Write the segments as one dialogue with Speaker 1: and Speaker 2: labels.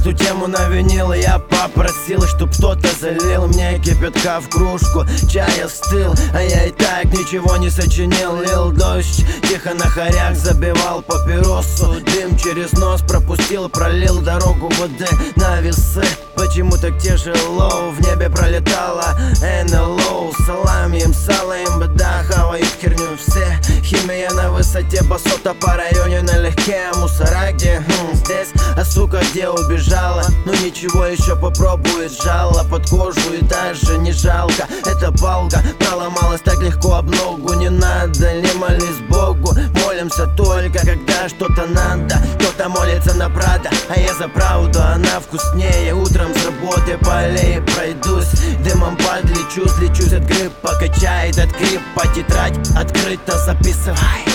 Speaker 1: эту тему на винил. Я попросил, чтоб кто-то залил мне кипятка в кружку. Чай остыл, а я и так ничего не сочинил. Лил дождь, тихо на хорях забивал папиросу. Дым через нос пропустил, пролил дорогу воды на весы. Почему так тяжело? В небе пролетала НЛО. Салам им, сало им, беда, хавают херню все. Химия на высоте, басота по районе налегке. Мусора где? Здесь, а сука где убежала? Ну ничего, еще попробует, жало под кожу и даже не жалко. Это палка проломалась так легко об ногу. Не надо, не молись Богу, молимся только когда что-то надо. Кто-то молится на Прада, а я за правду, она вкуснее. Утром с работы по аллее пройдусь, дымом подлечусь, лечусь от гриппа, качает от крипа. Тетрадь открыто, записывай.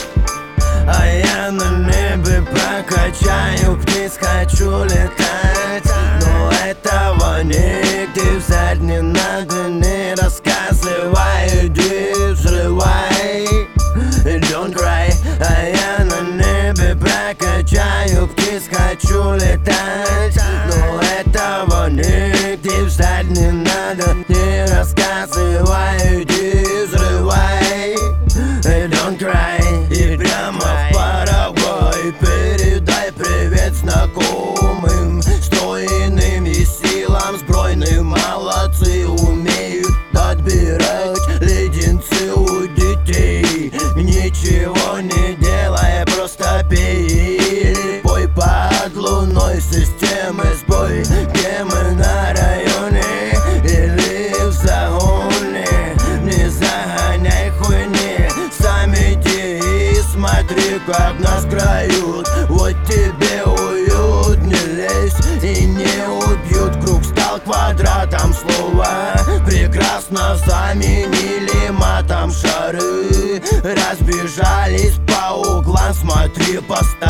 Speaker 1: А я на небе прокачаю вниз, хочу летать. Но этого нигде взять не надо, не рассказывай, иди взрывай. Don't cry. А я на небе прокачаю вниз, хочу летать. Но этого нигде взять не надо, не рассказывай, иди взрывай. Don't cry. И прямо в Парагвай передай привет знакомым, стройным и силам сбройным. Молодцы, умеют отбирать леденцы у детей. Ничего не делай, просто пей или пой под луной. Системы сбой, где мы на районе или в загоне. Не загоняй хуйни, сам иди и смотри, как нас крают. Вот тебе уют, не лезь и не убьют. Круг стал квадратом, слова прекрасно заменили матом. Шары разбежались по углам, смотри, поставь